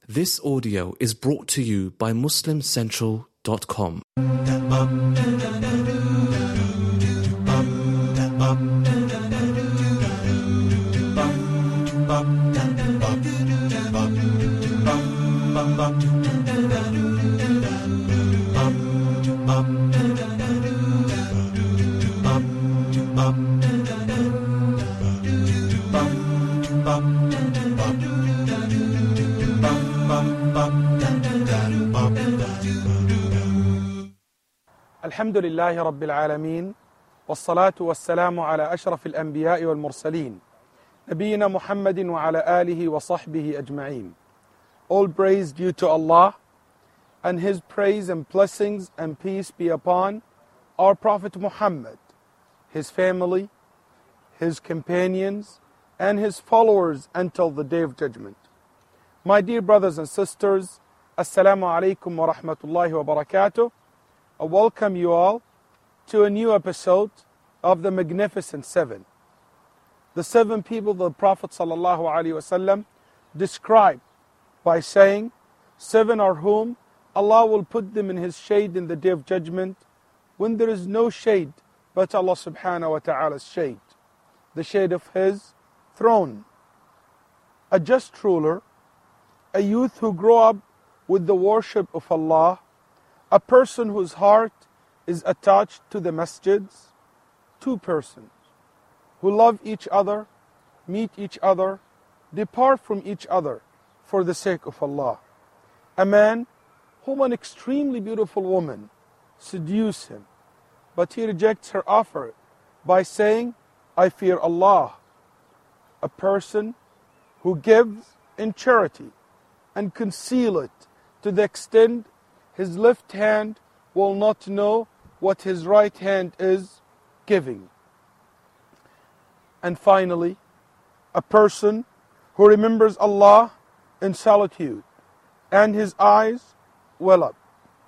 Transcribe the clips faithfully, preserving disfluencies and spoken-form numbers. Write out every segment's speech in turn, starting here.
This audio is brought to you by Muslim Central dot com. الحمد لله رب العالمين والصلاة والسلام على أشرف الأنبياء والمرسلين نبينا محمد وعلى آله وصحبه أجمعين. All praise due to Allah, and His praise and blessings and peace be upon our Prophet Muhammad, his family, his companions, and his followers until the Day of Judgment. My dear brothers and sisters, Assalamu alaikum wa rahmatullahi wa barakatuh. I welcome you all to a new episode of the Magnificent Seven. The seven people the Prophet sallallahu alaihi wasallam described by saying, seven are whom Allah will put them in His shade in the Day of Judgment when there is no shade but Allah subhanahu wa ta'ala's shade, the shade of His throne. A just ruler, a youth who grew up with the worship of Allah, a person whose heart is attached to the masjids, two persons who love each other, meet each other, depart from each other for the sake of Allah. A man whom an extremely beautiful woman seduces him, but he rejects her offer by saying, I fear Allah. A person who gives in charity and conceal it to the extent his left hand will not know what his right hand is giving. And finally, a person who remembers Allah in solitude and his eyes well up.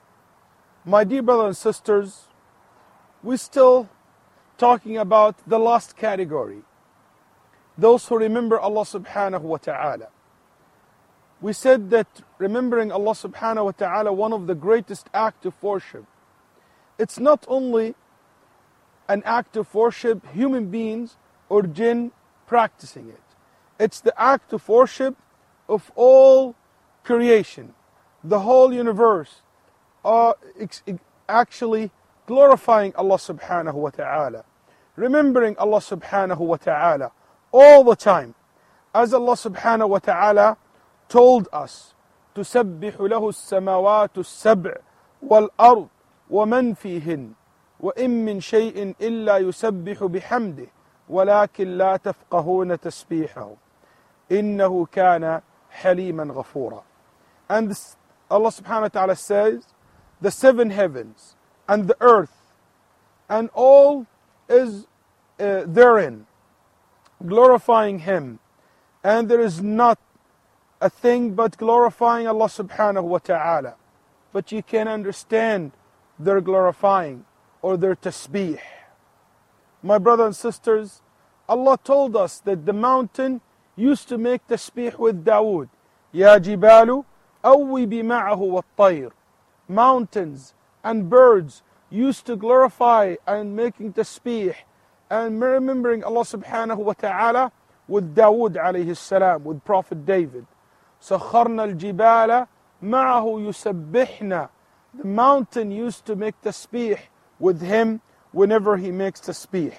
My dear brothers and sisters, we're still talking about the last category, those who remember Allah subhanahu wa ta'ala. We said that remembering Allah subhanahu wa ta'ala, one of the greatest acts of worship. It's not only an act of worship, human beings or jinn practicing it. It's the act of worship of all creation. The whole universe are actually glorifying Allah subhanahu wa ta'ala, remembering Allah subhanahu wa ta'ala all the time. As Allah subhanahu wa ta'ala told us, تسبح له السماوات السبع والأرض ومن فيهن وإن من شيء إلا يسبح بحمده ولكن لا تفقهون تسبيحه إنه كان حليما غفورا. And this, Allah subhanahu wa ta'ala says, the seven heavens and the earth and all is uh, therein glorifying Him, and there is not a thing but glorifying Allah subhanahu wa ta'ala. But you can understand their glorifying or their tasbih. My brothers and sisters, Allah told us that the mountain used to make tasbih with Dawood. Ya jibalu awwibi ma'ahu wat-tayr. Mountains and birds used to glorify and making tasbih and remembering Allah subhanahu wa ta'ala with Dawood alayhi salam, with Prophet David. سخرنا الجبال معه يسبحنا. The mountain used to make tasbih with him whenever he makes tasbih.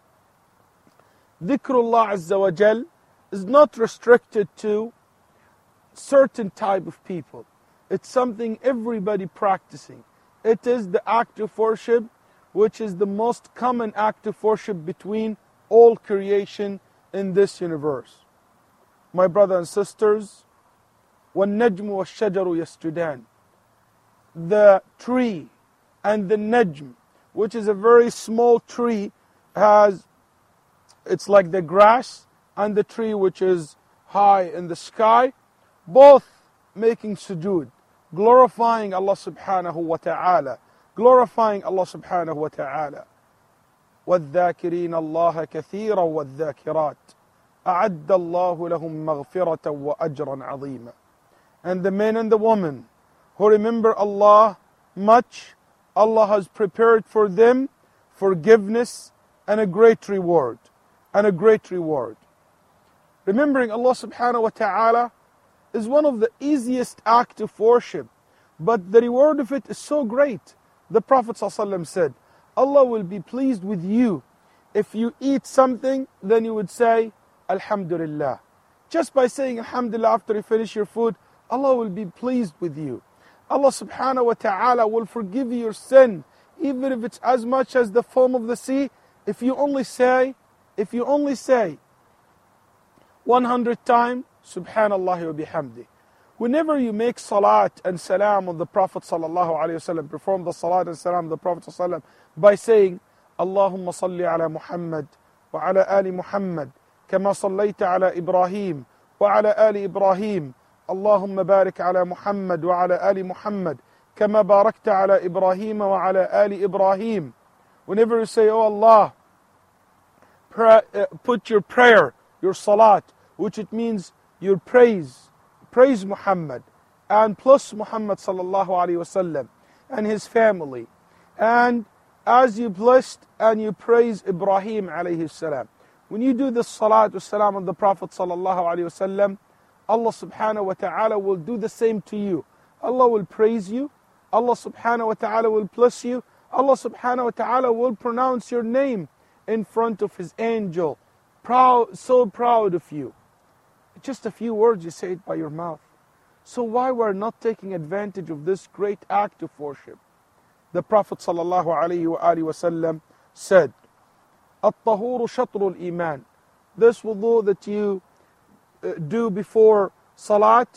Dhikrullah Azza wa Jal is not restricted to certain type of people. It's something everybody practicing. It is the act of worship which is the most common act of worship between all creation in this universe. My brothers and sisters, وَالنَّجْمُ وَالشَّجَرُ يَسْجُدَانِ. The tree and the najm, which is a very small tree, has, it's like the grass and the tree which is high in the sky, both making sujood, glorifying Allah subhanahu wa ta'ala, glorifying Allah subhanahu wa ta'ala. وَالذَّاكِرِينَ اللَّهَ كَثِيرًا وَالذَّاكِرَاتِ أَعَدَّ اللَّهُ لَهُمْ مَغْفِرَةً وَأَجْرًا عَظِيمًا. and the men and the women who remember Allah much, Allah has prepared for them forgiveness and a great reward. And a great reward. Remembering Allah subhanahu wa ta'ala is one of the easiest acts of worship, but the reward of it is so great. The Prophet ﷺ said, Allah will be pleased with you. If you eat something, then you would say, Alhamdulillah. Just by saying Alhamdulillah after you finish your food, Allah will be pleased with you. Allah subhanahu wa ta'ala will forgive you your sin, even if it's as much as the foam of the sea. If you only say, if you only say one hundred times, Subhanallah wa bihamdi. Whenever you make salat and salam on the Prophet sallallahu alaihi wasallam, perform the salat and salam of the Prophet sallallahu alaihi wasallam by saying, Allahumma salli ala Muhammad wa ala ali Muhammad, kama sallayta ala Ibrahim wa ala ali Ibrahim. Allahumma barik ala Muhammad wa ala ali Muhammad, kama barakta ala Ibrahim wa ala ali Ibrahim. Whenever you say, Oh Allah, pray, uh, put your prayer, your salat, which it means your praise, praise Muhammad, and plus Muhammad sallallahu alaihi wasallam and his family. And as you blessed and you praise Ibrahim alayhi salam. When you do the salat wa salam on the Prophet sallallahu alaihi wasallam, Allah subhanahu wa ta'ala will do the same to you. Allah will praise you. Allah subhanahu wa ta'ala will bless you. Allah subhanahu wa ta'ala will pronounce your name in front of His angel. Proud, so proud of you. Just a few words, you say it by your mouth. So why we're not taking advantage of this great act of worship? The Prophet sallallahu alaihi wa alihi wasallam said, "At-tahuru shatrul iman." This wudu that you uh, do before salat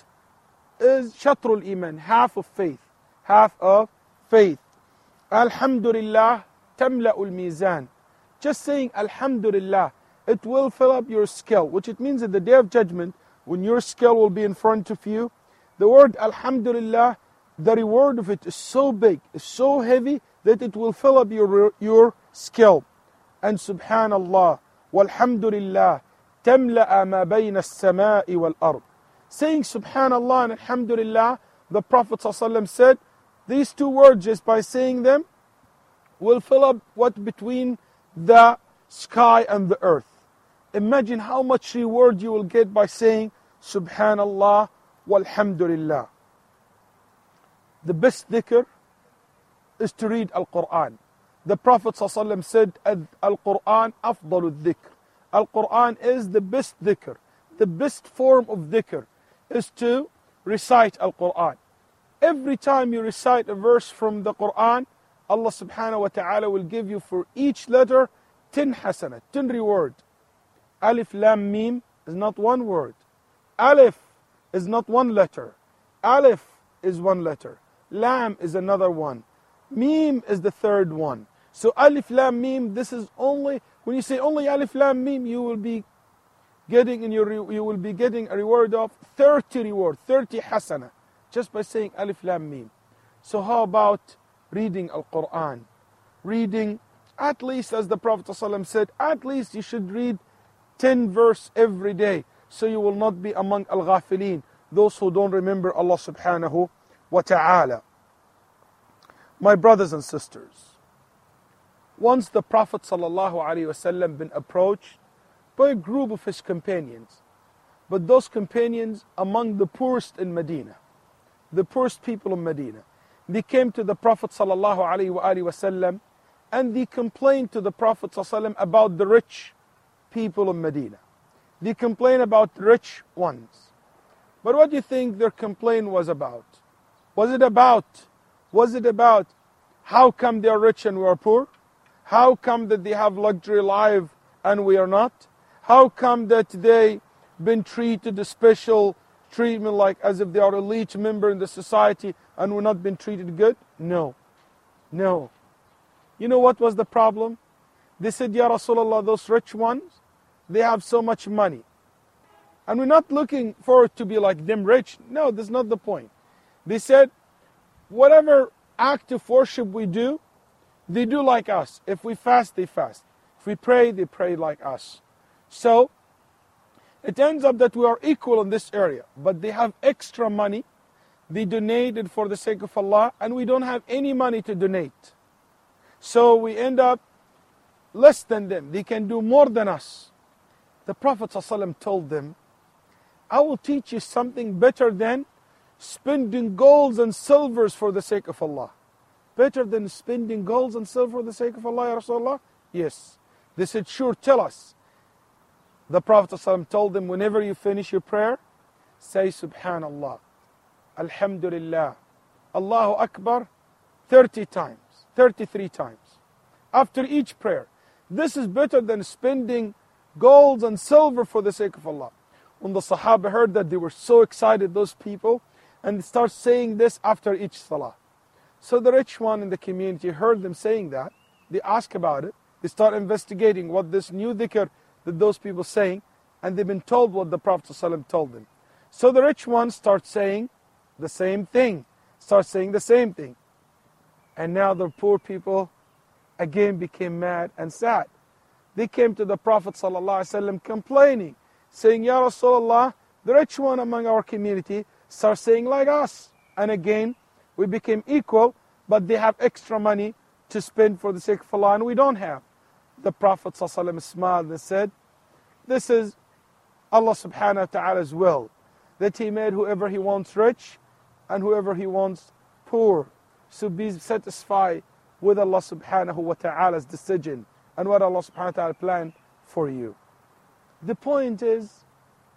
is shatrul iman, half of faith, half of faith. Alhamdulillah tamla'ul mizan. Just saying Alhamdulillah, it will fill up your scale, which it means at the day of judgment, when your scale will be in front of you, the word Alhamdulillah, the reward of it is so big, is so heavy, that it will fill up your, your scale. And Subhanallah, walhamdulillah, tamla'a ma bayna as-sama'i wal-ard. Saying Subhanallah and Alhamdulillah, the Prophet ﷺ said, these two words, just by saying them, will fill up what between the sky and the earth. Imagine how much reward you will get by saying Subhanallah walhamdulillah. The best dhikr is to read Al-Quran. The Prophet ﷺ said, Al-Quran afdalu dhikr. Al-Quran is the best dhikr. The best form of dhikr is to recite Al-Quran. Every time you recite a verse from the Quran, Allah subhanahu wa ta'ala will give you for each letter ten hasanah, ten reward. Alif Lam Mim is not one word. Alif is not one letter. Alif is one letter. Lam is another one. Mim is the third one. So Alif Lam Mim, this is only, when you say only Alif Lam Mim, you will be getting in your you will be getting a reward of thirty reward, thirty hasanah, just by saying Alif Lam Mim. So how about reading Al-Quran? Reading, at least as the Prophet ﷺ said, at least you should read ten verse every day, so you will not be among al-ghafilin, those who don't remember Allah subhanahu wa ta'ala. My brothers and sisters, once the Prophet sallallahu alaihi wasallam been approached by a group of his companions, but those companions among the poorest in Medina, the poorest people in Medina, they came to the Prophet sallallahu alaihi wasallam and they complained to the Prophet sallallahu alaihi wasallam about the rich people in Medina. They complained about the rich ones. But what do you think their complaint was about? Was it about, was it about how come they are rich and we are poor? How come that they have luxury life and we are not? How come that they been treated a special treatment, like as if they are a elite member in the society and we're not been treated good? No, no. You know what was the problem? They said, Ya Rasulullah, those rich ones, they have so much money. And we're not looking for it to be like them rich. No, that's not the point. They said, whatever act of worship we do, they do like us. If we fast, they fast. If we pray, they pray like us. So, it ends up that we are equal in this area. But they have extra money they donated for the sake of Allah, and we don't have any money to donate. So we end up less than them. They can do more than us. The Prophet ﷺ told them, I will teach you something better than spending golds and silvers for the sake of Allah. Better than spending golds and silver for the sake of Allah, Ya Rasulullah? Yes. They said, sure, tell us. The Prophet ﷺ told them, whenever you finish your prayer, say Subhanallah, Alhamdulillah, Allahu Akbar, thirty times, thirty-three times. After each prayer. This is better than spending golds and silver for the sake of Allah. When the Sahaba heard that, they were so excited, those people, and they start saying this after each salah. So the rich one in the community heard them saying that. They ask about it. They start investigating what this new dhikr that those people saying, and they've been told what the Prophet ﷺ told them. So the rich ones start saying the same thing, start saying the same thing. And now the poor people again became mad and sad. They came to the Prophet ﷺ complaining, saying, Ya Rasulullah, the rich one among our community starts saying like us. And again, we became equal, but they have extra money to spend for the sake of Allah, and we don't have. The Prophet ﷺ smiled and said, this is Allah subhanahu wa ta'ala's will, that He made whoever He wants rich and whoever He wants poor. So be satisfied with Allah subhanahu wa ta'ala's decision and what Allah subhanahu wa ta'ala planned for you. The point is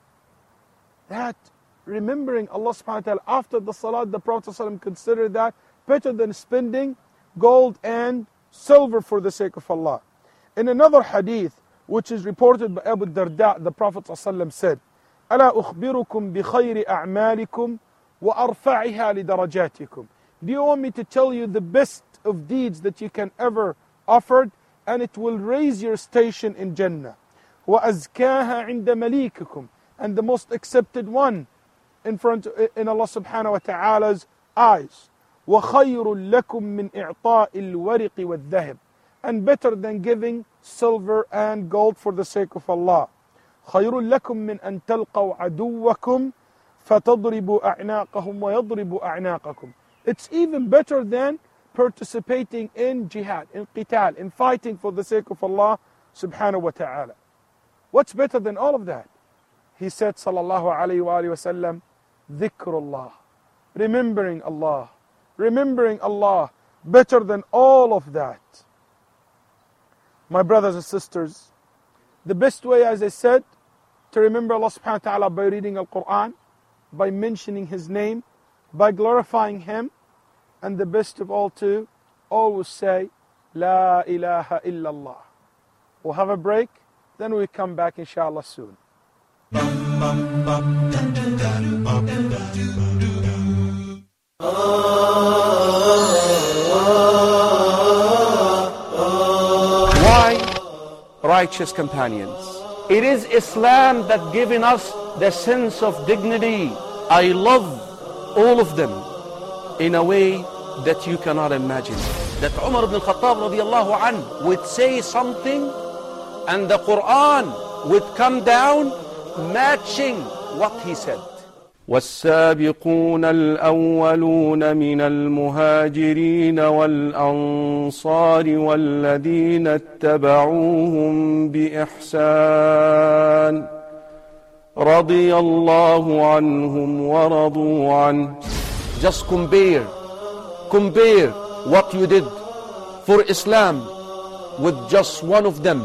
that remembering Allah subhanahu wa ta'ala after the salat, the Prophet ﷺ considered that better than spending gold and silver for the sake of Allah. In another hadith, which is reported by Abu Darda, the Prophet ﷺ said, أَلَا أُخْبِرُكُمْ بِخَيْرِ أَعْمَالِكُمْ وَأَرْفَعِهَا لِدَرَجَاتِكُمْ. Do you want me to tell you the best of deeds that you can ever offer, and it will raise your station in Jannah? وَأَزْكَاهَا عِنْدَ مَلِيكِكُمْ. And the most accepted one in front in Allah subhanahu wa ta'ala's eyes. وَخَيْرٌ لَكُمْ مِنْ إِعْطَاءِ الْوَرِقِ وَالذَّهِبِ. And better than giving silver and gold for the sake of Allah. خَيْرٌ لَكُمْ مِنْ أَن تَلْقَوْا عَدُوَّكُمْ فَتَضْرِبُوا أَعْنَاقَهُمْ وَيَضْرِبُوا أَعْنَاقَكُمْ. It's even better than participating in jihad, in qital, in fighting for the sake of Allah subhanahu wa ta'ala. What's better than all of that? He said, sallallahu alayhi wa alayhi wa sallam, dhikrullah. Remembering Allah. Remembering Allah. Better than all of that. My brothers and sisters, the best way, as I said, to remember Allah subhanahu wa ta'ala by reading Al-Quran, by mentioning His name, by glorifying Him, and the best of all to always say, La ilaha illallah. We'll have a break, then we come back inshallah soon. Why righteous companions? It is Islam that given us the sense of dignity. I love all of them in a way that you cannot imagine. That Umar ibn al-Khattab radiallahu anhu would say something and the Quran would come down matching what he said. والسابقون الأولون من المهاجرين والأنصار والذين اتبعوهم بإحسان رضي الله عنهم ورضوا عنه. Just compare, compare what you did for Islam with just one of them.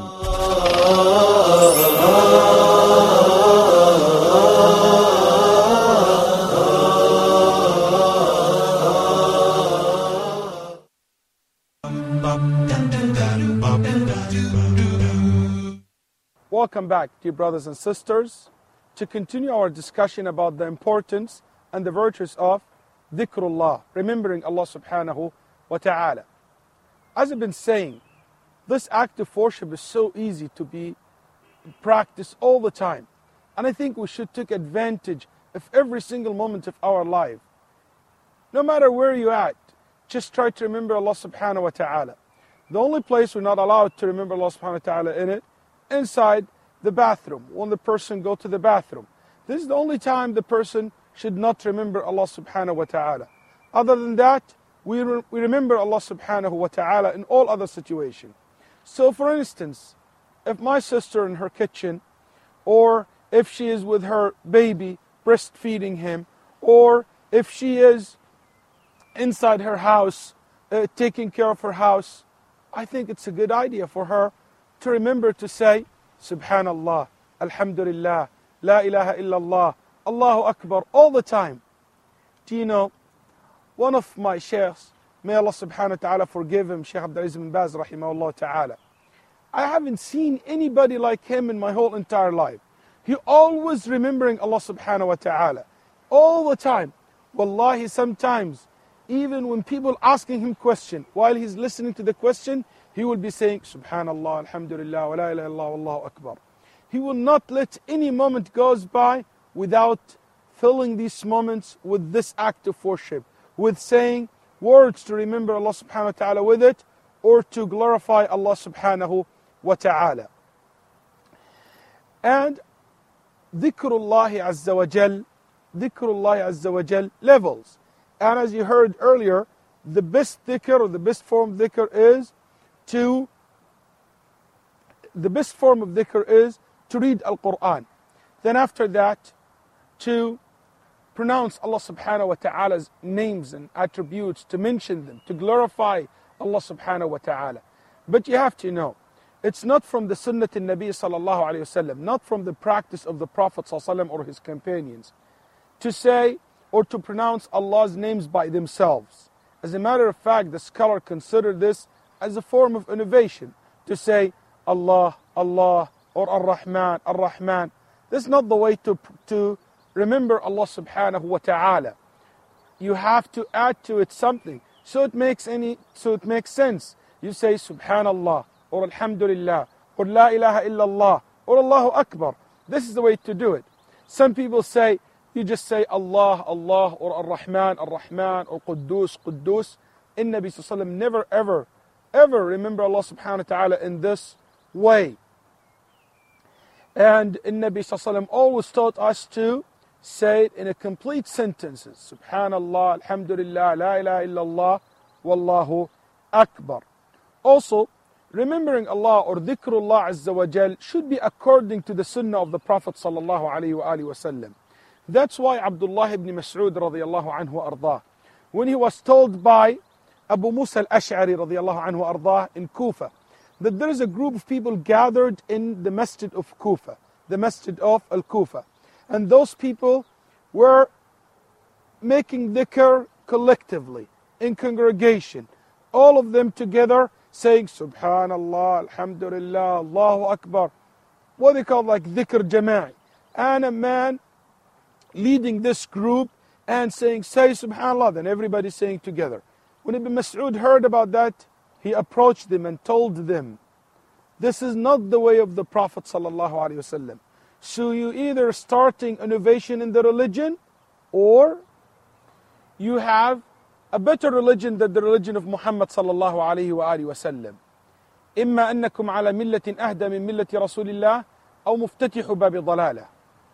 Welcome back, dear brothers and sisters, to continue our discussion about the importance and the virtues of dhikrullah, remembering Allah subhanahu wa ta'ala. As I've been saying, this act of worship is so easy to be practiced all the time. And I think we should take advantage of every single moment of our life. No matter where you're at, just try to remember Allah subhanahu wa ta'ala. The only place we're not allowed to remember Allah subhanahu wa ta'ala in it, inside the bathroom, when the person go to the bathroom. This is the only time the person should not remember Allah subhanahu wa ta'ala. Other than that, we, re we remember Allah subhanahu wa ta'ala in all other situations. So for instance, if my sister in her kitchen, or if she is with her baby breastfeeding him, or if she is inside her house uh, taking care of her house, I think it's a good idea for her to remember to say Subhanallah, Alhamdulillah, La ilaha illallah, Allahu Akbar all the time. Do you know, one of my sheikhs, may Allah subhanahu wa ta'ala forgive him, Shaykh Abdul Aziz bin Baz rahimahullah ta'ala, I haven't seen anybody like him in my whole entire life. He always remembering Allah subhanahu wa ta'ala all the time. Wallahi, sometimes even when people asking him question, while he's listening to the question, he will be saying Subhanallah, Alhamdulillah, wa la ilaha illallah, Allahu Akbar. He will not let any moment goes by without filling these moments with this act of worship, with saying words to remember Allah subhanahu wa ta'ala with it, or to glorify Allah subhanahu wa ta'ala. And dhikrullahi azza wa jal, dhikrullahi azza wa jal levels. And as you heard earlier, the best dhikr or the best form of dhikr is to, the best form of dhikr is to read Al-Quran. Then after that, to pronounce Allah subhanahu wa ta'ala's names and attributes, to mention them, to glorify Allah subhanahu wa ta'ala. But you have to know, it's not from the sunnah in Nabi sallallahu alayhi wasallam, not from the practice of the Prophet sallallahu alayhi wasallam or his companions, to say or to pronounce Allah's names by themselves. As a matter of fact, the scholar considered this as a form of innovation, to say Allah, Allah, or Ar-Rahman, Ar-Rahman. This is not the way to, to remember Allah subhanahu wa ta'ala. You have to add to it something, so it makes any, so it makes sense. You say Subhanallah, or Alhamdulillah, or La ilaha illallah, or Allahu Akbar. This is the way to do it. Some people say, you just say Allah, Allah, or Ar-Rahman, Ar-Rahman, or Quddus, Quddus. In Nabi sallallahu alayhi wa sallam never ever, ever remember Allah subhanahu wa ta'ala in this way. And in Nabi sallallahu alayhi wa sallam always taught us to say it in a complete sentences. Subhanallah, Alhamdulillah, La ilaha illallah, Wallahu Akbar. Also, remembering Allah or dhikrullah azza wa jal should be according to the sunnah of the Prophet sallallahu alayhi wa alihi wa sallam. That's why Abdullah ibn Mas'ud radiyallahu anhu ardah, when he was told by Abu Musa al-Ash'ari radiyallahu anhu ardah in Kufa, that there is a group of people gathered in the masjid of Kufa, the masjid of Al-Kufa. And those people were making dhikr collectively, in congregation, all of them together saying Subhanallah, Alhamdulillah, Allahu Akbar. What they call like dhikr jama'i. And a man leading this group and saying, say Subhanallah, then everybody saying together. When Ibn Mas'ud heard about that, he approached them and told them, this is not the way of the Prophet sallallahu alaihi wasallam. So you either starting innovation in the religion, or you have a better religion than the religion of Muhammad sallallahu alaihi wa alihi wasallam. إما أنكم على ملة أهدى من ملة رسول الله أو مفتتح باب ضلالة.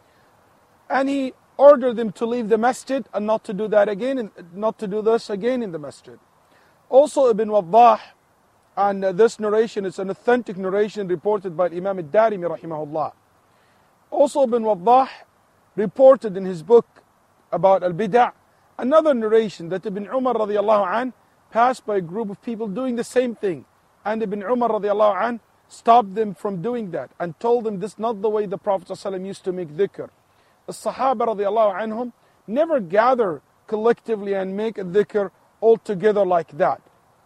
And he ordered them to leave the masjid and not to do that again, and not to do this again in the masjid. Also Ibn Waddah, and this narration is an authentic narration reported by Imam al-Darimi rahimahullah. Also Ibn Waddah reported in his book about al-Bid'ah another narration that Ibn Umar radiallahu an passed by a group of people doing the same thing, and Ibn Umar radiallahu an stopped them from doing that and told them this is not the way the Prophet ﷺ used to make dhikr. The Sahaba radiallahu anhum never gather collectively and make a dhikr all together like that.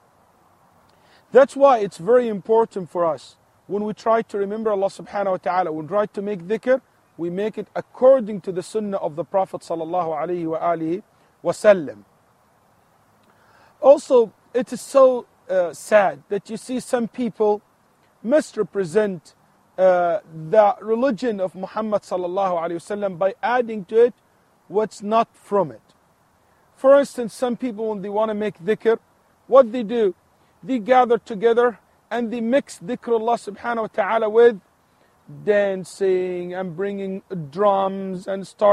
That's why it's very important for us, when we try to remember Allah subhanahu wa ta'ala, when we try to make dhikr, we make it according to the sunnah of the Prophet sallallahu alayhi wa alihi wasallam. Also, it is so uh, sad that you see some people misrepresent uh, the religion of Muhammad sallallahu alayhi wasallam by adding to it what's not from it. For instance, some people, when they want to make dhikr, what they do, they gather together and they mix dhikrullah subhanahu wa ta'ala with dancing and bringing drums and start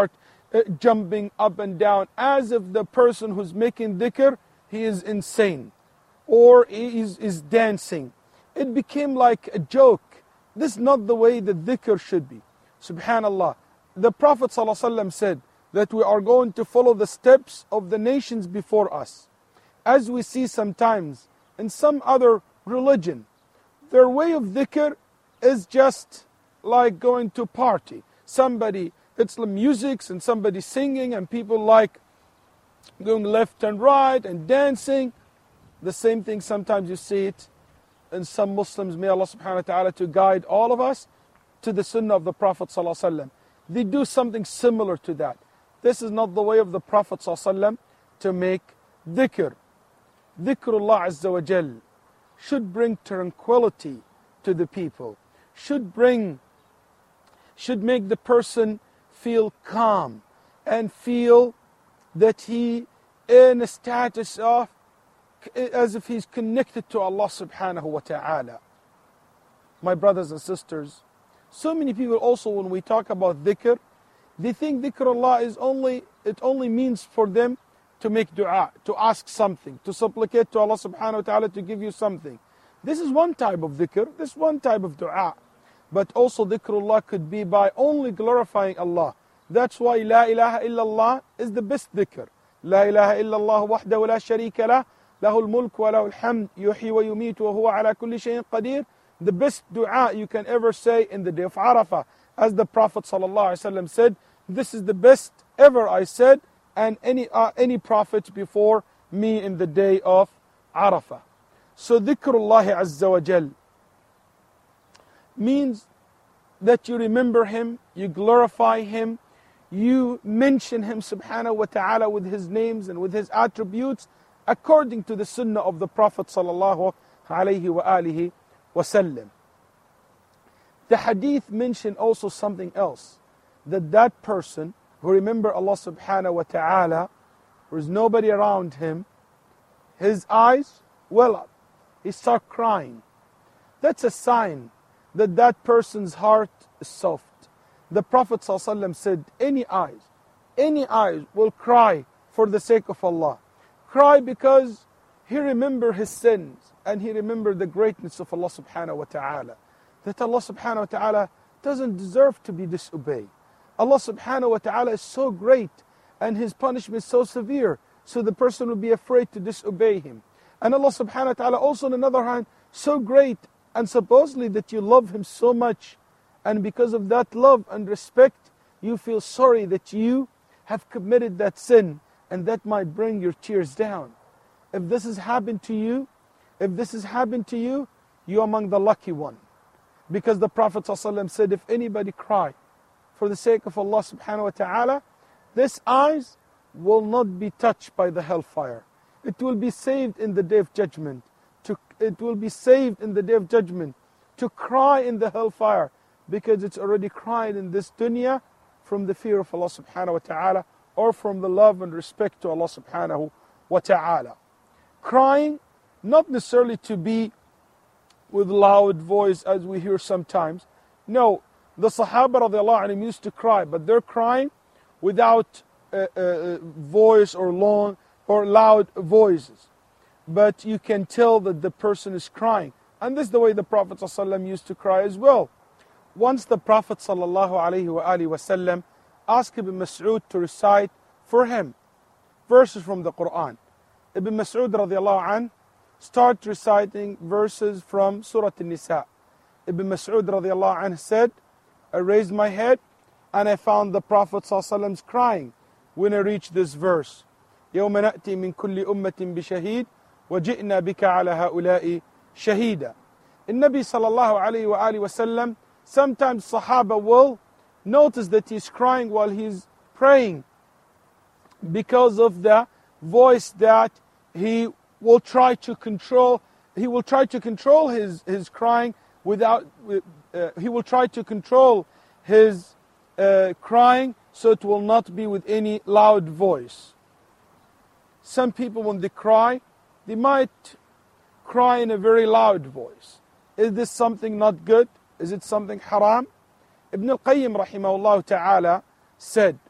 uh, jumping up and down, as if the person who's making dhikr, he is insane, or he is, is dancing. It became like a joke. This is not the way the dhikr should be. Subhanallah. The Prophet ﷺ said that we are going to follow the steps of the nations before us. As we see sometimes in some other religion, their way of dhikr is just like going to party. Somebody, it's the music and somebody singing, and people like going left and right and dancing. The same thing sometimes you see it in some Muslims. May Allah subhanahu wa ta'ala to guide all of us to the sunnah of the Prophet sallallahu alaihi wasallam. They do something similar to that. This is not the way of the Prophet sallallahu alaihi wasallam to make dhikr. Dhikrullah Azza wa Jal should bring tranquility to the people, should bring, should make the person feel calm and feel that he in a status of as if he's connected to Allah subhanahu wa ta'ala. My brothers and sisters, so many people also, when we talk about dhikr, they think dhikrullah is only, it only means for them to make dua, to ask something, to supplicate to Allah subhanahu wa ta'ala to give you something. This is one type of dhikr, this is one type of dua. But also dhikrullah could be by only glorifying Allah. That's why La ilaha illallah is the best dhikr. La ilaha illallah wahdahu la sharika lah, lahul mulk wa lahul hamd, yuhyi wa yumeet wa huwa ala kulli shayin qadir. The best dua you can ever say in the day of Arafah. As the Prophet ﷺ said, this is the best ever I said, and any, uh, any prophet before me in the day of Arafah. So dhikrullah Azza wa Jal means that you remember Him, you glorify Him, you mention Him subhanahu wa ta'ala with His names and with His attributes according to the sunnah of the Prophet sallallahu alayhi wa alihi wasallam. The hadith mentioned also something else, that that person who remember Allah subhanahu wa ta'ala, there is nobody around him, his eyes well up, he start crying. That's a sign that that person's heart is soft. The Prophet ﷺ said, any eyes, any eyes will cry for the sake of Allah. Cry because he remember his sins and he remember the greatness of Allah subhanahu wa ta'ala. That Allah subhanahu wa ta'ala doesn't deserve to be disobeyed. Allah subhanahu wa ta'ala is so great and His punishment is so severe, so the person will be afraid to disobey Him. And Allah subhanahu wa ta'ala also on another hand, so great and supposedly that you love Him so much, and because of that love and respect, you feel sorry that you have committed that sin, and that might bring your tears down. If this has happened to you, if this has happened to you, you're among the lucky one. Because the Prophet ﷺ said, if anybody cry for the sake of Allah subhanahu wa ta'ala, this eyes will not be touched by the hellfire. It will be saved in the day of judgment. To, it will be saved in the day of judgment to cry in the hellfire, because it's already crying in this dunya from the fear of Allah subhanahu wa ta'ala, or from the love and respect to Allah subhanahu wa ta'ala. Crying, not necessarily to be with loud voice as we hear sometimes. No, the Sahaba radiallahu anhum used to cry, but they're crying without uh, uh, voice or long or loud voices. But you can tell that the person is crying. And this is the way the Prophet ﷺ used to cry as well. Once the Prophet ﷺ asked Ibn Mas'ud to recite for him verses from the Quran. Ibn Mas'ud radiallahu anhu start reciting verses from Surah An-Nisa. Ibn Mas'ud radiallahu anhu said, I raised my head and I found the Prophet ﷺ crying when I reached this verse. يَوْمَ نَأْتِي مِنْ كُلِّ أُمَّةٍ بِشَهِيدٍ وَجِئْنَا بِكَ عَلَى هَؤُلَاءِ شَهِيدًا. In Nabi sallallahu alayhi wa alihi wa sallam, sometimes Sahaba will notice that he's crying while he's praying because of the voice that he will try to control. He will try to control his, his crying without, uh, he will try to control his uh, crying so it will not be with any loud voice. Some people when they cry, they might cry in a very loud voice. Is this something not good? Is it something haram? Ibn al-Qayyim rahimahullah ta'ala said,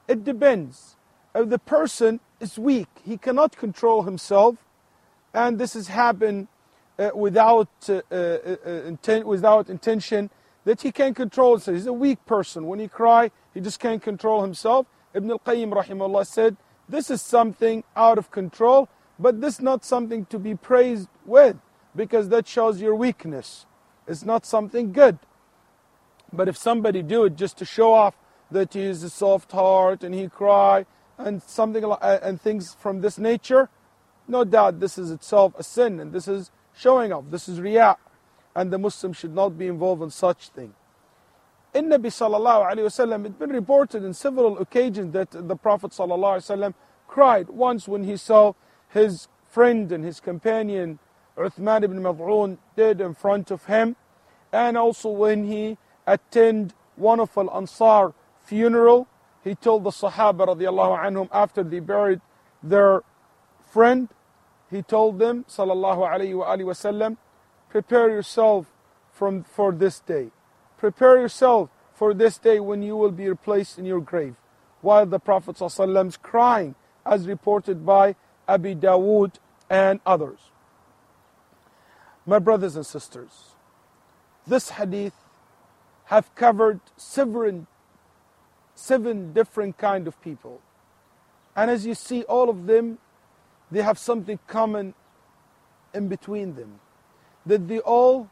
It depends. If the person is weak, he cannot control himself, and this has happened uh, without, uh, uh, uh, intent, without intention, that he can't control himself. He's a weak person. When he cries, he just can't control himself. Ibn al-Qayyim rahimahullah said, this is something out of control, but this is not something to be praised with, because that shows your weakness. It's not something good. But if somebody do it just to show off that he is a soft heart and he cry and something like, uh, and things from this nature, no doubt this is itself a sin, and this is showing off. This is riyā, and the Muslim should not be involved in such thing. In Nabi sallallahu alayhi wasallam, it's been reported in several occasions that the Prophet sallallahu alayhi wasallam cried. Once when he saw his friend and his companion Uthman ibn Mad'un dead in front of him, and also when he attended one of Al-Ansar funeral, he told the Sahaba radiallahu anhum after they buried their friend, he told them sallallahu alayhi wa alihi wasallam, prepare yourself from, for this day. Prepare yourself for this day when you will be replaced in your grave. While the Prophet sallallahu alayhi wa sallam is crying, as reported by Abi Dawood and others. My brothers and sisters, this hadith have covered seven, seven different kind of people. And as you see, all of them, they have something common in between them. That they all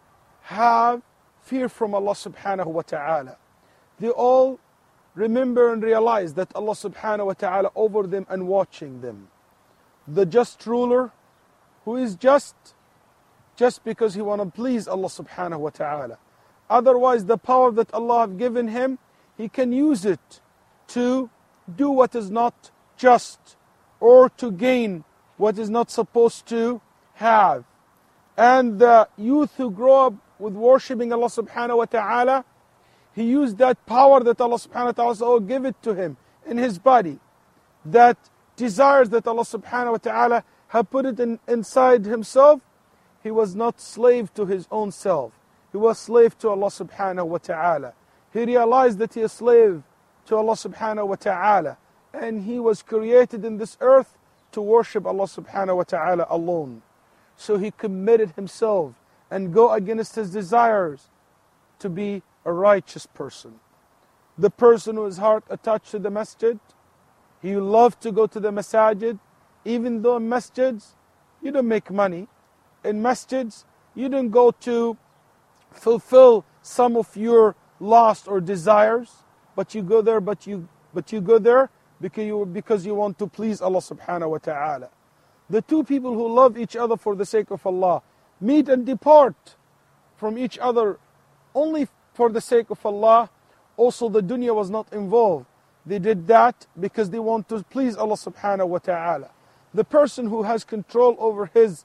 have fear from Allah subhanahu wa ta'ala. They all remember and realize that Allah subhanahu wa ta'ala over them and watching them. The just ruler who is just, just because he want to please Allah subhanahu wa ta'ala. Otherwise, the power that Allah have given him, he can use it to do what is not just, or to gain what is not supposed to have. And the youth who grow up with worshipping Allah subhanahu wa ta'ala, he used that power that Allah subhanahu wa ta'ala oh, give it to him in his body. That desires that Allah subhanahu wa ta'ala have put it in, inside himself, he was not slave to his own self. He was slave to Allah subhanahu wa ta'ala. He realized that he is slave to Allah subhanahu wa ta'ala. And he was created in this earth to worship Allah subhanahu wa ta'ala alone. So he committed himself and go against his desires to be a righteous person. The person whose heart attached to the masjid, he loved to go to the masajid, even though in masjids, you don't make money. In masjids, you don't go to fulfill some of your lust or desires, but you go there, but you but you go there because you because you want to please Allah subhanahu wa ta'ala. The two people who love each other for the sake of Allah meet and depart from each other only for the sake of Allah. Also the dunya was not involved. They did that because they want to please Allah subhanahu wa ta'ala. The person who has control over his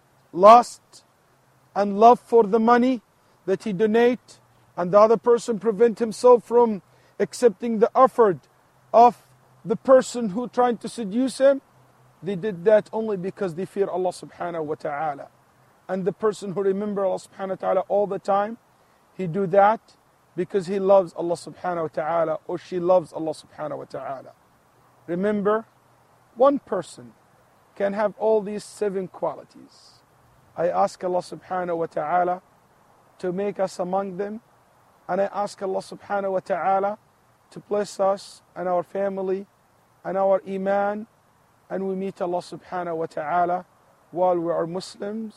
lust and love for the money that he donate, and the other person prevent himself from accepting the effort of the person who trying to seduce him, they did that only because they fear Allah subhanahu wa ta'ala. And the person who remember Allah subhanahu wa ta'ala all the time, he do that because he loves Allah subhanahu wa ta'ala, or she loves Allah subhanahu wa ta'ala. Remember, one person can have all these seven qualities. I ask Allah subhanahu wa ta'ala to make us among them, and I ask Allah subhanahu wa ta'ala to bless us and our family and our iman, and we meet Allah subhanahu wa ta'ala while we are Muslims.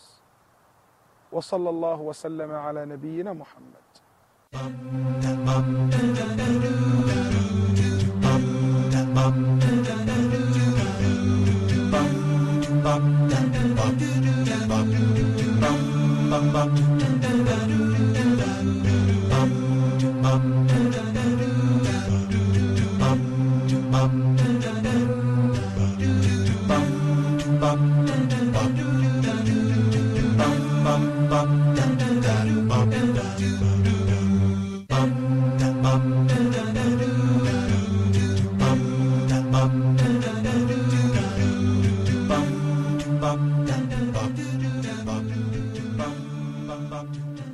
Wa sallallahu wa sallama ala nabiyyina Muhammad.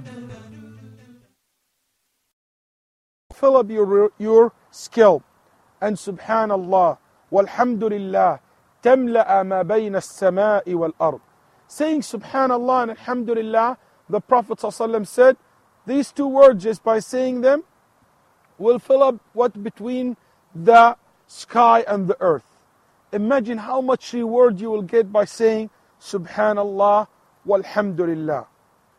Fill up your, your skill. and Subhanallah walhamdulillah tamla'a ma bayna as-sama'i wal-ard. Saying Subhanallah and Alhamdulillah, the Prophet ﷺ said, these two words, just by saying them, will fill up what between the sky and the earth. Imagine how much reward you will get by saying Subhanallah walhamdulillah.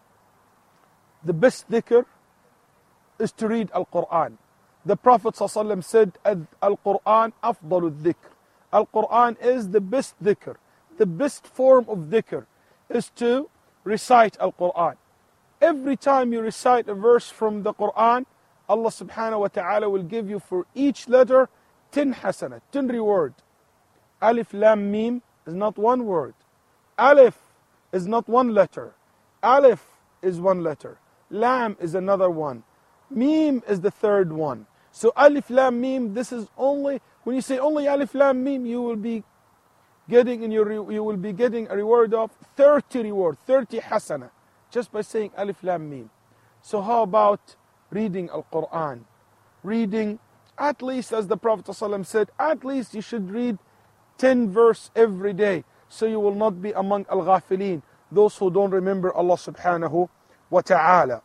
The best dhikr is to read Al-Quran. The Prophet ﷺ said, Al-Quran afdalu dhikr. Al-Quran is the best dhikr. The best form of dhikr is to recite Al-Quran. Every time you recite a verse from the Quran, Allah subhanahu wa ta'ala will give you for each letter ten hasanah, ten reward. Alif Lam Mim is not one word. Alif is not one letter. Alif is one letter. Lam is another one. Mim is the third one. So Alif Lam Mim, this is only, when you say only Alif Lam Mim, you will be getting in your you will be getting a reward of thirty reward, thirty hasanah, just by saying Alif Lam Mim. So how about reading Al-Quran? Reading, at least as the Prophet ﷺ said, at least you should read ten verse every day, so you will not be among Al-Ghafilin, those who don't remember Allah subhanahu wa ta'ala.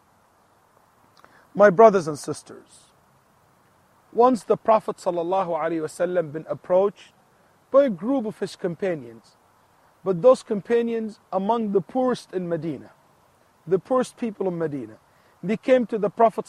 My brothers and sisters, once the Prophet ﷺ been approached by a group of his companions, but those companions among the poorest in Medina, the poorest people in Medina. They came to the Prophet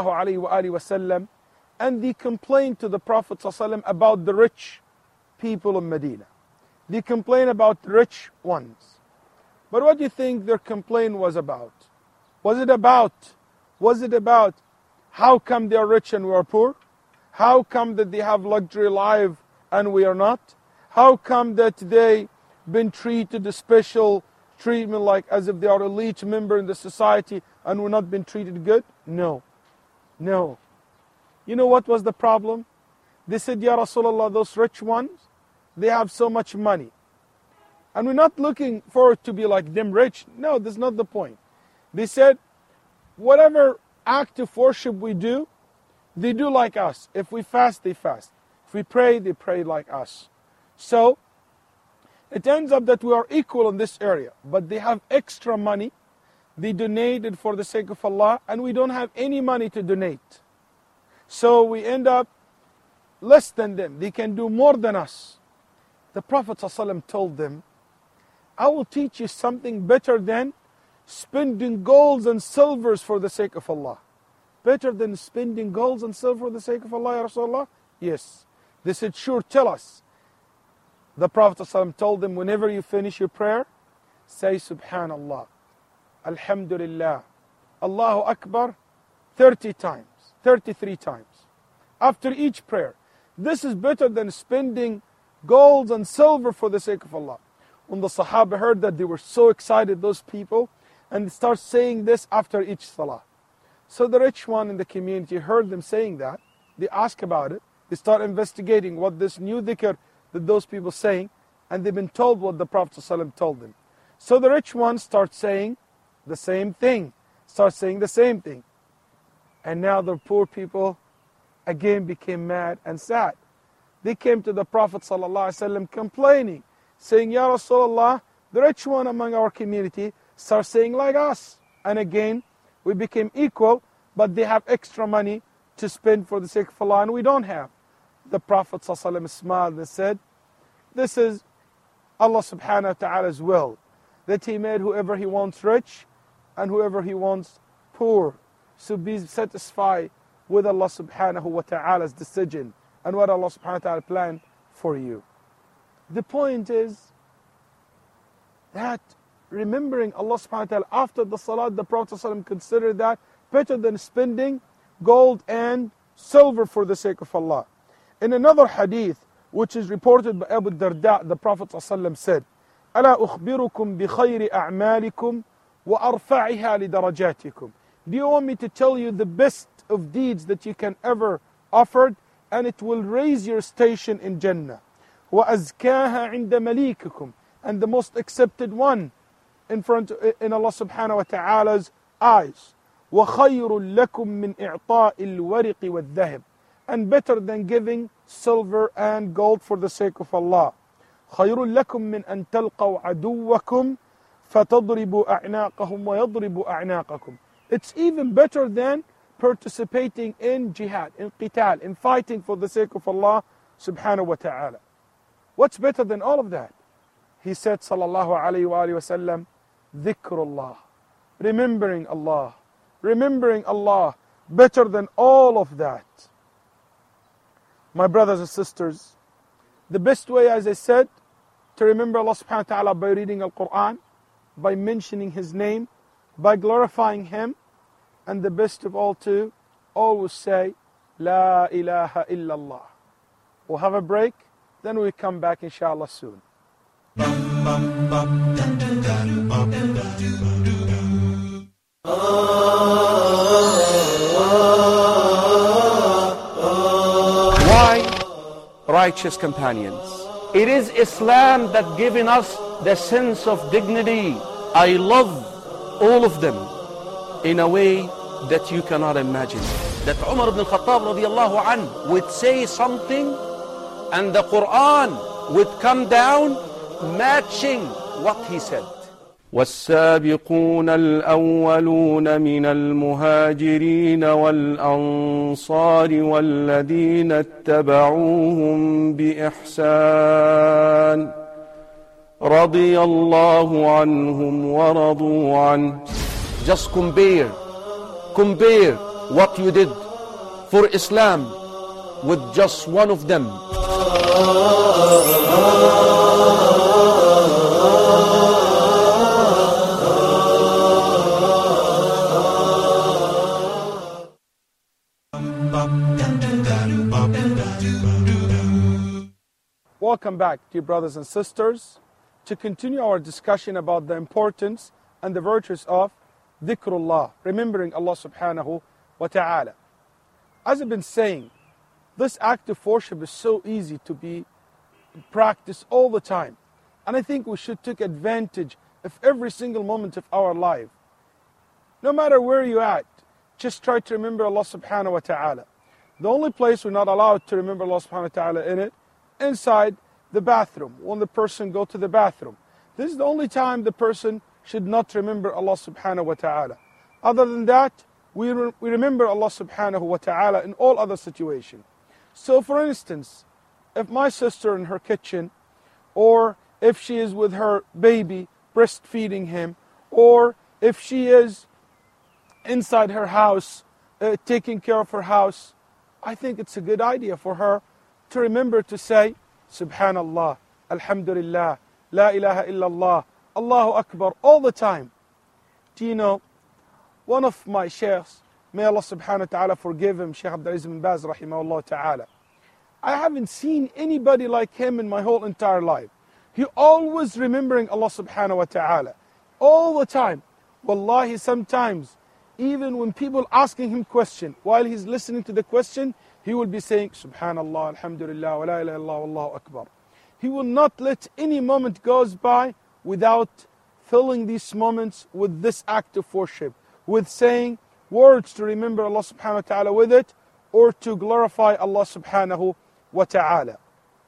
ﷺ and they complained to the Prophet ﷺ about the rich people in Medina. They complained about the rich ones. But what do you think their complaint was about? Was it about, was it about how come they are rich and we are poor? How come that they have luxury life and we are not? How come that they been treated a special treatment like as if they are elite member in the society and we're not been treated good? No. No. You know what was the problem? They said, Ya Rasulullah, those rich ones, they have so much money. And we're not looking for it to be like them rich. No, that's not the point. They said, whatever act of worship we do, they do like us. If we fast, they fast. If we pray, they pray like us. So, it ends up that we are equal in this area, but they have extra money. They donated for the sake of Allah, and we don't have any money to donate. So we end up less than them. They can do more than us. The Prophet ﷺ told them, I will teach you something better than spending golds and silvers for the sake of Allah. Better than spending golds and silver for the sake of Allah, Ya Rasulullah? Yes. They said, sure, tell us. The Prophet ﷺ told them, whenever you finish your prayer, say Subhanallah, Alhamdulillah, Allahu Akbar, thirty times, thirty-three times. After each prayer. This is better than spending gold and silver for the sake of Allah. When the Sahaba heard that, they were so excited, those people, and they start saying this after each salah. So the rich one in the community heard them saying that. They ask about it. They start investigating what this new dhikr that those people saying, and they've been told what the Prophet ﷺ told them. So the rich ones start saying the same thing, start saying the same thing. And now the poor people again became mad and sad. They came to the Prophet ﷺ complaining, saying, Ya Rasulullah, the rich one among our community starts saying like us. And again, we became equal, but they have extra money to spend for the sake of Allah, and we don't have. The Prophet ﷺ smiled and said, this is Allah subhanahu wa ta'ala's will, that He made whoever He wants rich and whoever He wants poor. So be satisfied with Allah subhanahu wa ta'ala's decision and what Allah subhanahu wa ta'ala planned for you. The point is that remembering Allah subhanahu wa ta'ala after the salat, the Prophet ﷺ considered that better than spending gold and silver for the sake of Allah. In another hadith, which is reported by Abu Darda, the Prophet ﷺ said, أَلَا أُخْبِرُكُمْ بِخَيْرِ أَعْمَالِكُمْ وَأَرْفَعِهَا لِدَرَجَاتِكُمْ. Do you want me to tell you the best of deeds that you can ever offer, and it will raise your station in Jannah? وَأَزْكَاهَا عِنْدَ مَلِيكِكُمْ. And the most accepted one in front in Allah subhanahu wa ta'ala's eyes. وَخَيْرٌ لَكُمْ مِنْ إِعْطَاءِ الْوَرِقِ وَالذَّهِبِ. And better than giving silver and gold for the sake of Allah. خَيْرٌ لَكُم مِّنْ أَن تَلْقَوْا عَدُوَّكُمْ فَتَضْرِبُوا أَعْنَاقَهُمْ وَيَضْرِبُوا أَعْنَاقَكُمْ. It's even better than participating in jihad, in qital, in fighting for the sake of Allah subhanahu wa ta'ala. What's better than all of that? He said, sallallahu alayhi wa alayhi wa sallam, dhikrullah, remembering Allah, remembering Allah, better than all of that. My brothers and sisters, the best way, as I said, to remember Allah subhanahu wa ta'ala by reading Al-Quran, by mentioning His name, by glorifying Him, and the best of all to always say, La ilaha illallah. We'll have a break, then we'll come back inshallah soon. Why, righteous companions? It is Islam that given us the sense of dignity. I love all of them in a way that you cannot imagine. That Umar ibn al-Khattab radiallahu anhu would say something and the Quran would come down matching what he said. والسابقون الأولون من المهاجرين والأنصار والذين اتبعوهم بإحسان رضي الله عنهم ورضوا عنه. Just compare, compare what you did for Islam with just one of them. Welcome back, dear brothers and sisters, to continue our discussion about the importance and the virtues of dhikrullah, remembering Allah subhanahu wa ta'ala. As I've been saying, this act of worship is so easy to be practiced all the time. And I think we should take advantage of every single moment of our life. No matter where you're at, just try to remember Allah subhanahu wa ta'ala. The only place we're not allowed to remember Allah subhanahu wa ta'ala in it, inside the bathroom, when the person go to the bathroom. This is the only time the person should not remember Allah subhanahu wa ta'ala. Other than that, we, re we remember Allah subhanahu wa ta'ala in all other situations. So for instance, if my sister in her kitchen, or if she is with her baby breastfeeding him, or if she is inside her house uh, taking care of her house, I think it's a good idea for her to remember to say, Subhanallah, Alhamdulillah, La ilaha illallah, Allahu Akbar, all the time. Do you know, one of my sheikhs, may Allah subhanahu wa ta'ala forgive him, Shaykh Abdul Aziz bin Baz rahimahullah ta'ala, I haven't seen anybody like him in my whole entire life. He always remembering Allah subhanahu wa ta'ala, all the time. Wallahi, sometimes, even when people asking him question, while he's listening to the question, he will be saying, Subhanallah, Alhamdulillah, wa la ilaha illallah, Allahu Akbar. He will not let any moment goes by without filling these moments with this act of worship, with saying words to remember Allah subhanahu wa ta'ala with it, or to glorify Allah subhanahu wa ta'ala.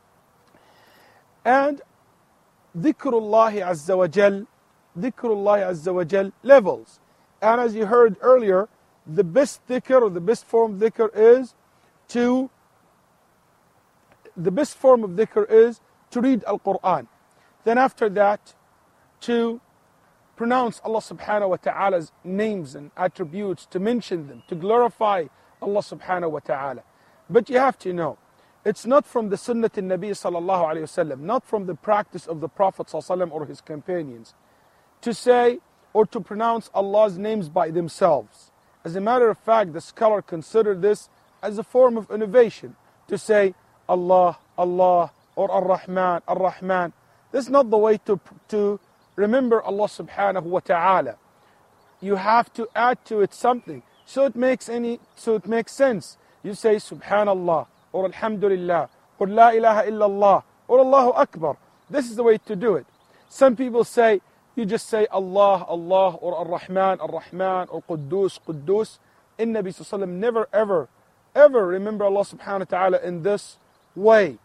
And dhikrullahi azza wa jal, dhikrullahi azza wa jal levels. And as you heard earlier, the best dhikr, or the best form of dhikr is to, the best form of dhikr is to read Al-Quran. Then after that, to pronounce Allah subhanahu wa ta'ala's names and attributes, to mention them, to glorify Allah subhanahu wa ta'ala. But you have to know, it's not from the sunnah al-Nabi sallallahu alayhi wa sallam, not from the practice of the Prophet sallallahu alayhi wa sallam or his companions, to say or to pronounce Allah's names by themselves. As a matter of fact, the scholar considered this as a form of innovation, to say Allah, Allah, or Ar-Rahman, Ar-Rahman. This is not the way to, to remember Allah subhanahu wa ta'ala. You have to add to it something, so it makes any, so it makes sense. You say Subhanallah, or Alhamdulillah, or La ilaha illallah, or Allahu Akbar. This is the way to do it. Some people say, you just say Allah, Allah, or Ar-Rahman, Ar-Rahman, or Quddus, Quddus. In Nabi sallallahu alayhi wa sallam never ever, ever remember Allah subhanahu wa ta'ala in this way.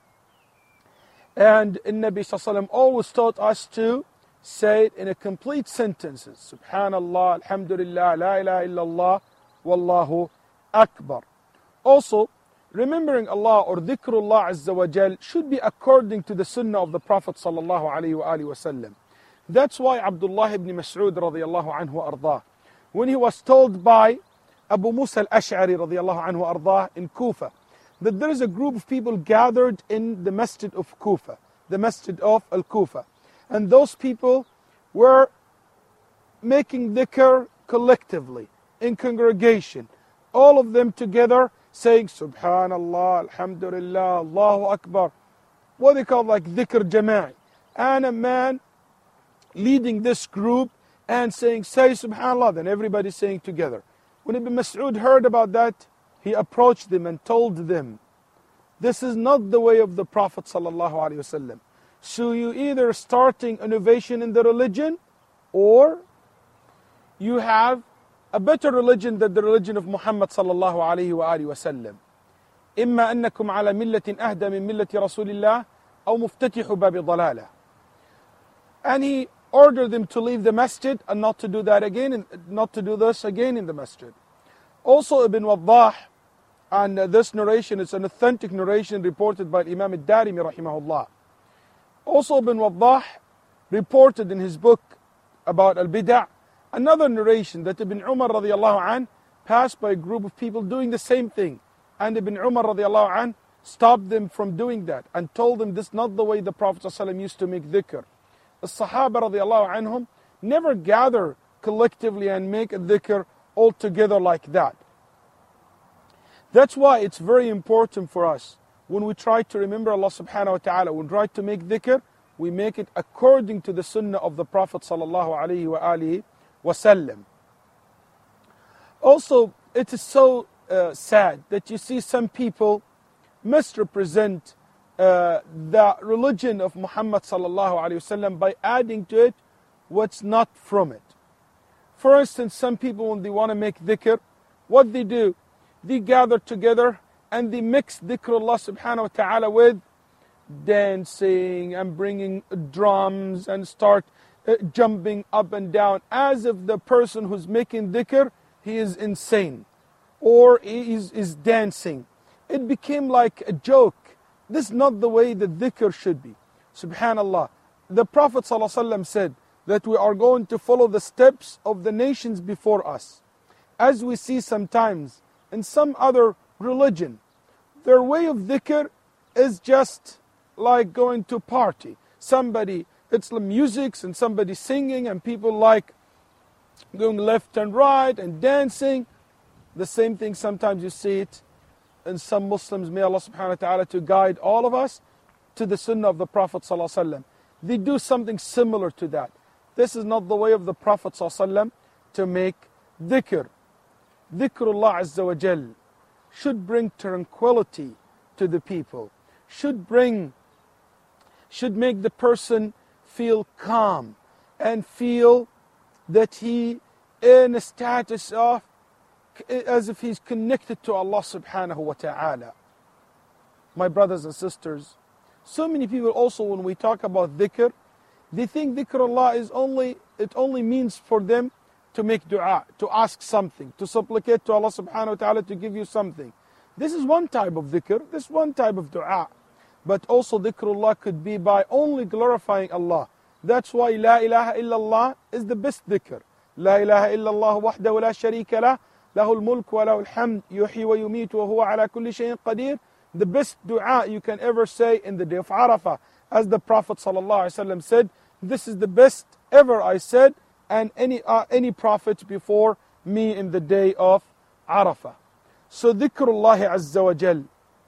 And Nabi Sallallahu Alaihi Wasallam always taught us to say it in a complete sentences. Subhanallah, Alhamdulillah, La ilaha illallah, Wallahu Akbar. Also, remembering Allah or dhikrullah Azza wa Jal should be according to the sunnah of the Prophet Sallallahu Alaihi Wasallam. That's why Abdullah ibn Mas'ud radiyallahu anhu ardah, when he was told by Abu Musa al-Ash'ari radiyallahu anhu ardah in Kufa, that there is a group of people gathered in the masjid of Kufa, the masjid of Al-Kufa. And those people were making dhikr collectively, in congregation. All of them together saying, Subhanallah, Alhamdulillah, Allahu Akbar. What they call like dhikr jama'i. And a man leading this group and saying, say Subhanallah, then everybody saying together. When Ibn Mas'ud heard about that, he approached them and told them, this is not the way of the Prophet Sallallahu Alaihi Wasallam. So you either starting innovation in the religion, or you have a better religion than the religion of Muhammad Sallallahu Alaihi Wasallam. إما أنكم على ملة أهدى من ملة رسول الله أو مفتتح باب ضلالة. And he ordered them to leave the masjid and not to do that again, and not to do this again in the masjid. Also Ibn Waddah, and this narration is an authentic narration reported by Imam al-Darimi rahimahullah. Also Ibn Waddah reported in his book about al-Bid'ah another narration that Ibn Umar radiallahu anh passed by a group of people doing the same thing. And Ibn Umar radiallahu anh stopped them from doing that and told them this is not the way the Prophet ﷺ used to make dhikr. The Sahaba radiallahu anhum never gather collectively and make a dhikr all together like that. That's why it's very important for us when we try to remember Allah subhanahu wa ta'ala, when we try to make dhikr, we make it according to the sunnah of the Prophet sallallahu alaihi wa alihi wasallam. Also, it is so uh, sad that you see some people misrepresent uh, the religion of Muhammad sallallahu alaihi wasallam by adding to it what's not from it. For instance, some people, when they want to make dhikr, what they do, they gather together and they mix dhikrullah subhanahu wa ta'ala with dancing and bringing drums and start uh, jumping up and down, as if the person who's making dhikr, he is insane or he is, is dancing. It became like a joke. This is not the way the dhikr should be. Subhanallah. The Prophet ﷺ said that we are going to follow the steps of the nations before us. As we see sometimes in some other religion, their way of dhikr is just like going to party. Somebody, it's the music and somebody singing and people like going left and right and dancing. The same thing sometimes you see it in some Muslims. May Allah subhanahu wa ta'ala to guide all of us to the sunnah of the Prophet sallallahu alaihi wasallam. They do something similar to that. This is not the way of the Prophet sallallahu alaihi wasallam to make dhikr. Dhikrullah Azza wa Jal should bring tranquility to the people, should bring, should make the person feel calm and feel that he in a status of as if he's connected to Allah subhanahu wa ta'ala. My brothers and sisters, so many people also when we talk about dhikr, they think dhikrullah is only, it only means for them to make dua, to ask something, to supplicate to Allah subhanahu wa ta'ala to give you something. This is one type of dhikr, this is one type of dua. But also dhikrullah could be by only glorifying Allah. That's why La ilaha illallah is the best dhikr. La ilaha illallah wahdahu la sharika lah, lahu al-mulk wa lahu al-hamd, yuhyi wa yumeet wa huwa ala kulli shayin qadir. The best dua you can ever say in the day of Arafah. As the Prophet sallallahu alaihi wasallam said, this is the best ever I said, and any uh, any prophet before me in the day of Arafah. So dhikrullah azza wa jal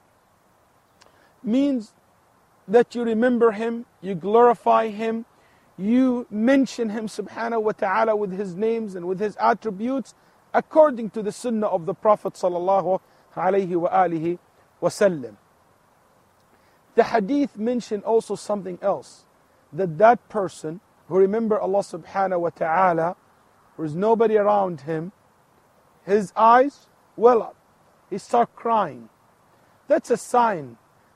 means that you remember him, you glorify him, you mention him subhanahu wa ta'ala with his names and with his attributes according to the sunnah of the Prophet sallallahu alayhi wa alihi wasallam. The hadith mentioned also something else, that that person who remember Allah subhanahu wa ta'ala, there is nobody around him, his eyes well up, he start crying. That's a sign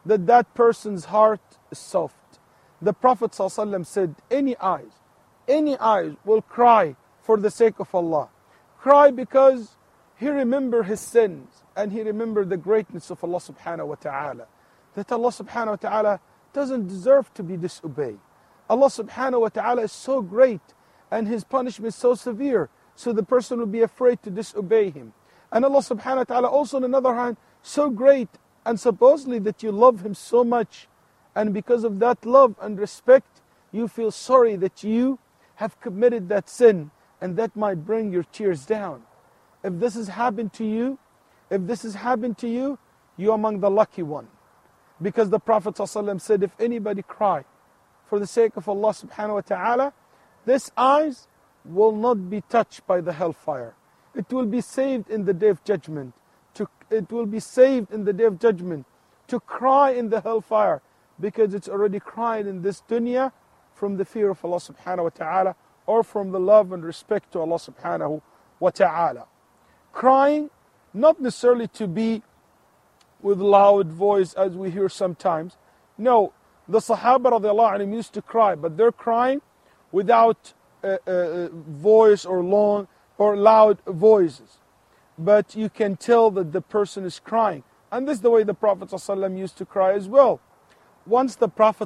that that person's heart is soft. The Prophet ﷺ said, any eyes, any eyes will cry for the sake of Allah. Cry because he remembered his sins and he remembered the greatness of Allah subhanahu wa ta'ala. That Allah subhanahu wa ta'ala doesn't deserve to be disobeyed. Allah subhanahu wa ta'ala is so great and His punishment is so severe, so the person will be afraid to disobey Him. And Allah subhanahu wa ta'ala also on another hand, so great and supposedly that you love Him so much, and because of that love and respect, you feel sorry that you have committed that sin, and that might bring your tears down. If this has happened to you, if this has happened to you, you're among the lucky one. Because the Prophet ﷺ said, if anybody cry for the sake of Allah subhanahu wa ta'ala, this eyes will not be touched by the hellfire. It will be saved in the day of judgment. To, it will be saved in the day of judgment to cry in the hellfire, because it's already crying in this dunya from the fear of Allah subhanahu wa ta'ala, or from the love and respect to Allah subhanahu wa ta'ala. Crying, not necessarily to be with loud voice as we hear sometimes. No, the Sahaba radiallahu anhum used to cry, but they're crying without uh, uh, voice or long or loud voices. But you can tell that the person is crying. And this is the way the Prophet ﷺ used to cry as well. Once the Prophet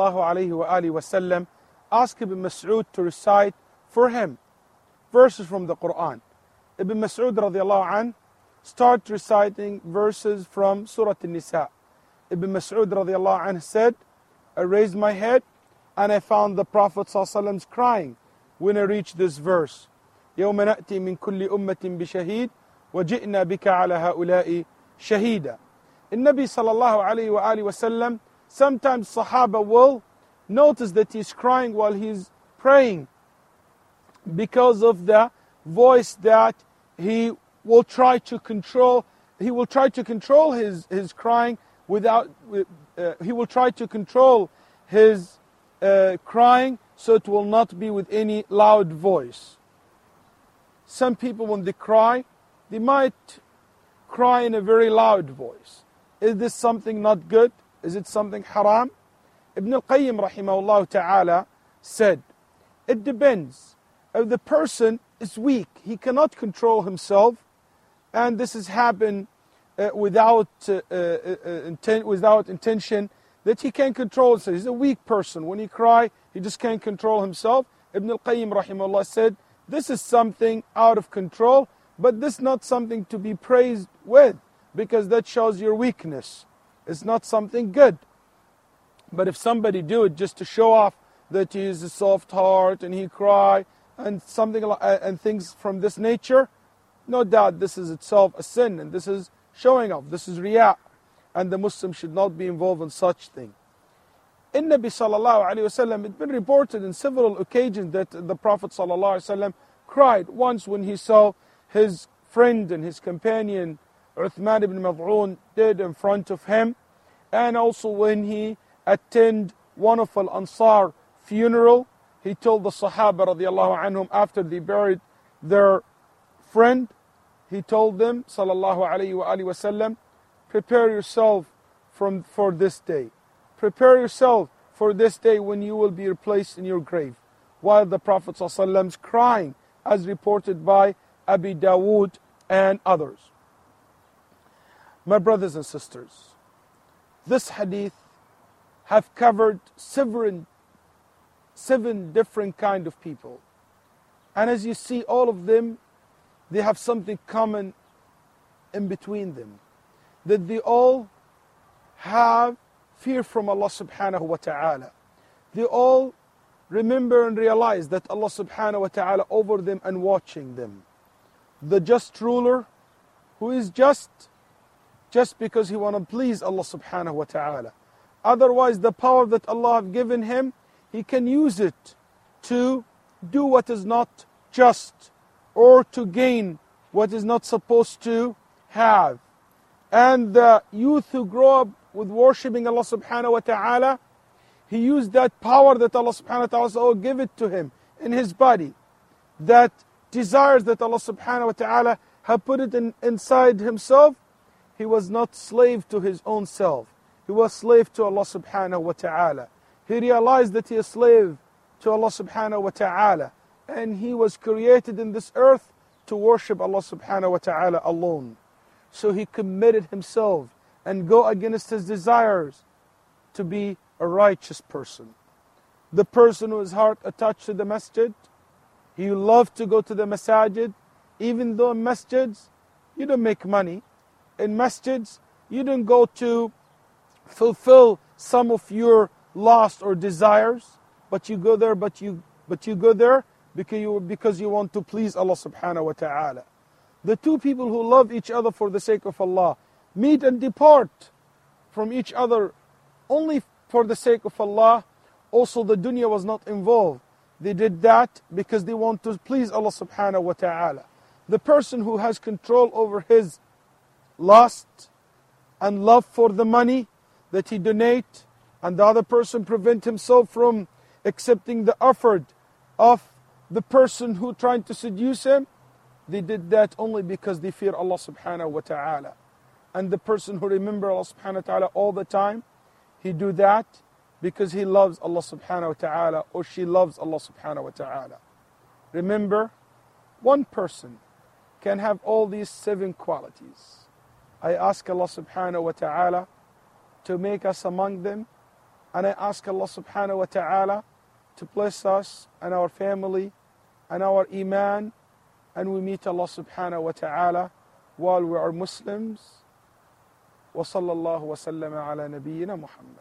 ﷺ asked Ibn Mas'ud to recite for him verses from the Quran. Ibn Mas'ud radiallahu anh start reciting verses from Surah An-Nisa. Ibn Mas'ud radiallahu anh said, I raised my head and I found the Prophet ﷺ crying when I reached this verse. يَوْمَ نَأْتِي مِنْ كُلِّ أُمَّةٍ بِشَهِيدٍ وَجِئْنَا بِكَ عَلَى هَؤُلَاءِ شَهِيدًا. In Nabi sallallahu alayhi wa alihi wa sallam, sometimes Sahaba will notice that he's crying while he's praying because of the voice that he will try to control. He will try to control his, his crying without, uh, he will try to control his uh, crying so it will not be with any loud voice. Some people when they cry, they might cry in a very loud voice. Is this something not good? Is it something haram? Ibn al-Qayyim rahimahullah ta'ala said, it depends. If the person is weak, he cannot control himself, and this has happened uh, without, uh, uh, uh, intent, without intention, that he can't control himself. He's a weak person. When he cries, he just can't control himself. Ibn al-Qayyim rahimahullah said, this is something out of control, but this is not something to be praised with, because that shows your weakness. It's not something good. But if somebody do it just to show off that he is a soft heart and he cry and something like, and things from this nature, no doubt this is itself a sin, and this is showing off. This is riyā, and the Muslim should not be involved in such thing. In Nabi sallallahu alayhi wa sallam, it's been reported in several occasions that the Prophet sallallahu alayhi wa sallam cried. Once when he saw his friend and his companion Uthman ibn Mad'un dead in front of him, and also when he attended one of Al-Ansar funeral, he told the Sahaba radiallahu anhum after they buried their friend, he told them sallallahu alayhi wa alihi wa sallam, prepare yourself from, for this day. Prepare yourself for this day when you will be replaced in your grave. While the Prophet ﷺ is crying, as reported by Abi Dawood and others. My brothers and sisters, this hadith have covered seven, seven different kind of people. And as you see, all of them, they have something common in between them. That they all have fear from Allah subhanahu wa ta'ala. They all remember and realize that Allah subhanahu wa ta'ala over them and watching them. The just ruler who is just, just because he want to please Allah subhanahu wa ta'ala. Otherwise the power that Allah have given him, he can use it to do what is not just, or to gain what is not supposed to have. And the youth who grow up with worshipping Allah subhanahu wa ta'ala, he used that power that Allah subhanahu wa ta'ala oh, give it to him in his body. That desires that Allah subhanahu wa ta'ala have put it in, inside himself, he was not slave to his own self. he was slave to Allah subhanahu wa ta'ala. He realized that he is slave to Allah subhanahu wa ta'ala. And he was created in this earth to worship Allah subhanahu wa ta'ala alone. So he committed himself and go against his desires to be a righteous person. The person whose heart attached to the masjid, he loved to go to the masajid, even though in masjids, you don't make money. In masjids, you don't go to fulfill some of your lust or desires, but you go there, but you but you go there because you because you want to please Allah subhanahu wa ta'ala. The two people who love each other for the sake of Allah meet and depart from each other only for the sake of Allah. Also, the dunya was not involved. They did that because they want to please Allah subhanahu wa ta'ala. The person who has control over his lust and love for the money that he donate, and the other person prevent himself from accepting the effort of the person who trying to seduce him, they did that only because they fear Allah subhanahu wa ta'ala. And the person who remember Allah subhanahu wa ta'ala all the time, he do that because he loves Allah subhanahu wa ta'ala, or she loves Allah subhanahu wa ta'ala. Remember, one person can have all these seven qualities. I ask Allah subhanahu wa ta'ala to make us among them, and I ask Allah subhanahu wa ta'ala to bless us and our family and our iman, and we meet Allah subhanahu wa ta'ala while we are Muslims. Wa sallallahu wa sallam ala nabiyyina Muhammad.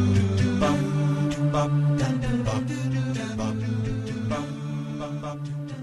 Bum, bum, bum.